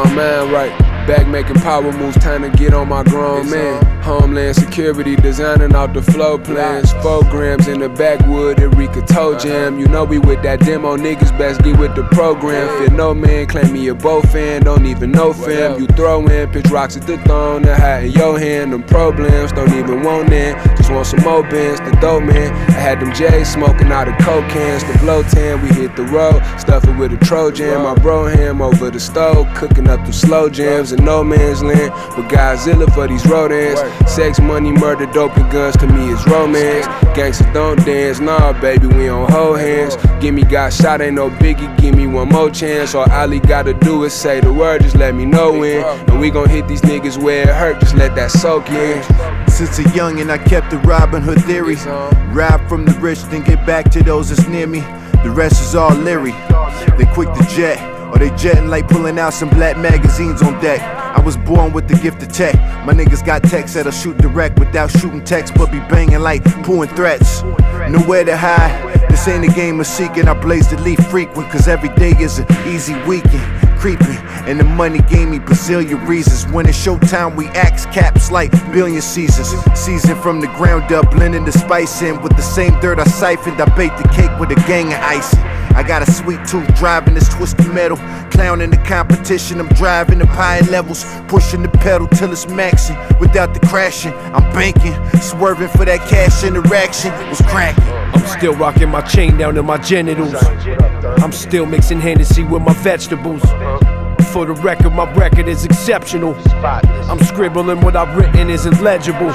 mind right. Back making power moves, time to get on my grown man. Homeland security, designing out the flow plans. 4 grams in the backwood, Eureka toe jam. You know we with that demo, niggas best get with the program. Fear no man, claim me a bow fan, don't even know fam. You throw in, pitch rocks at the throne, and hat in your hand. Them problems, don't even want in, just want some more bands. The dope man, I had them J's smoking out of coke cans. The blow tan, we hit the road, stuff it with a Trojan. My bro him over the stove, cooking up them slow jams. No man's land with Godzilla for these rodents. Sex, money, murder, dope, and guns to me is romance. Gangsters don't dance, nah baby, we on hold hands. Gimme got shot, ain't no biggie, give me one more chance. All Ali gotta do is say the word, just let me know when. And we gon' hit these niggas where it hurt, just let that soak in. Since a youngin' I kept the Robin Hood theory. Rob from the rich, then get back to those that's near me. The rest is all leery. They quick to jet, or they jetting like pulling out some black magazines on deck. I was born with the gift of tech. My niggas got texts that'll shoot direct without shooting text, but be banging like pulling threats. Nowhere to hide, this ain't a game of seeking. I blaze the leaf frequent, cause every day is an easy weekend. Creeping, and the money gave me bazillion reasons. When it's showtime, we axe caps like billion seasons. Seasoned from the ground up, blending the spice in. With the same dirt I siphoned, I baked the cake with a gang of icing. I got a sweet tooth driving this twisted metal. Clowning the competition, I'm driving the higher levels. Pushing the pedal till it's maxing. Without the crashing, I'm banking. Swerving for that cash interaction, was cracking. I'm still rocking my chain down to my genitals. I'm still mixing Hennessy with my vegetables. For the record, my record is exceptional. I'm scribbling what I've written isn't legible.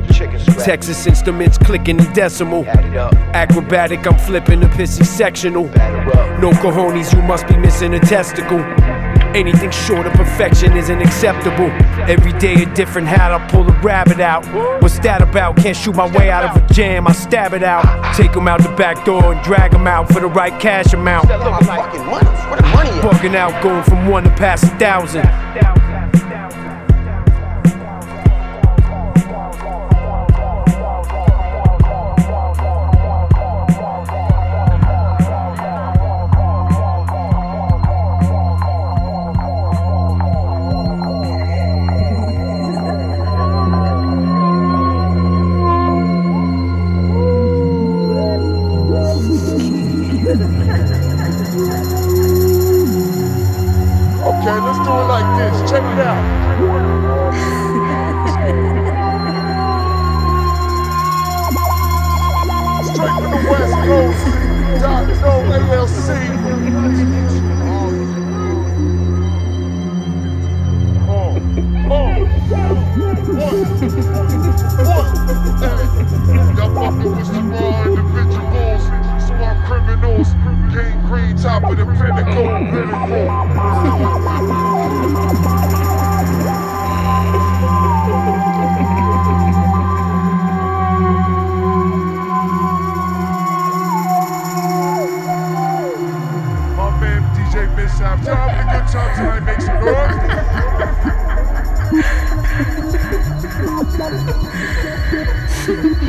Texas Instruments clicking in decimal. Acrobatic, I'm flipping the pissy sectional. No cojones, you must be missing a testicle. Anything short of perfection isn't acceptable. Every day a different hat, I pull a rabbit out. What's that about? Can't shoot my way out of a jam, I stab it out. Take them out the back door and drag them out for the right cash amount. Bugging out, going from 1 to past 1,000. Okay, let's do it like this. Check it out. Straight from the West Coast, Dr. ALC. Y'all fucking with some raw individuals, smart criminals, King Green, top of the pinnacle. My man DJ Mishap, y'all having a good time tonight, make some noise.